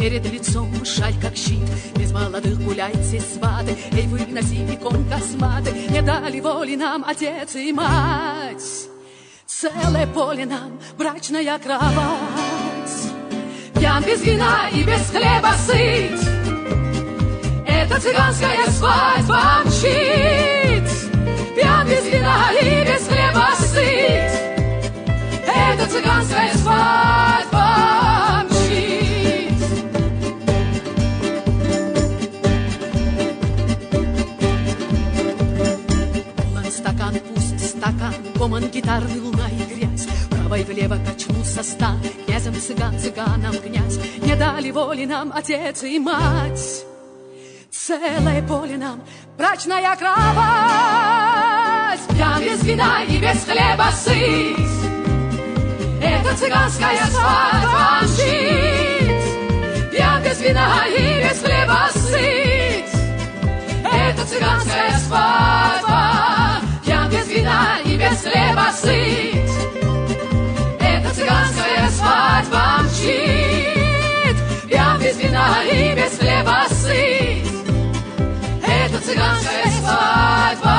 Перед лицом шаль как щит, без молодых гуляйте сваты. Эй, вы на синий конь косматы, не дали воли нам отец и мать. Целое поле нам брачная кровать, пьян без вина и без хлеба сыть. Это цыганская свадьба мчит, пьян без вина и без хлеба сыть. Это цыганская свадьба мчит. Полон стакан, пусть стакан, гомон гитарный, луна и грязь. Вправо и влево качнулся стан, князем цыган, цыганам князь. Не дали воли нам отец и мать. Целое поле нам брачная кровать, пьян без вина и без хлеба сыть. Это цыганская свадьба мчит, пьян без вина и без хлеба сыть. Это цыганская свадьба, пьян без вина и без хлеба сыть. Это цыганская свадьба мчит, пьян без вина и без хлеба сыть. Это цыганская свадьба.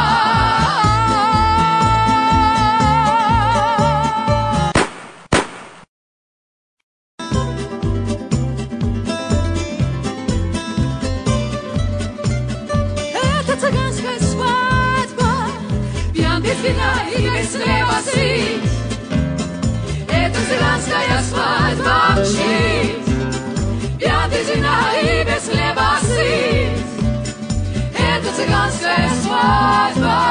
Это цыганская свадьба, пьян без вина и без хлеба сыть. Это цыганская свадьба мчит, пьян без вина и без хлеба сыть. Это цыганская свадьба.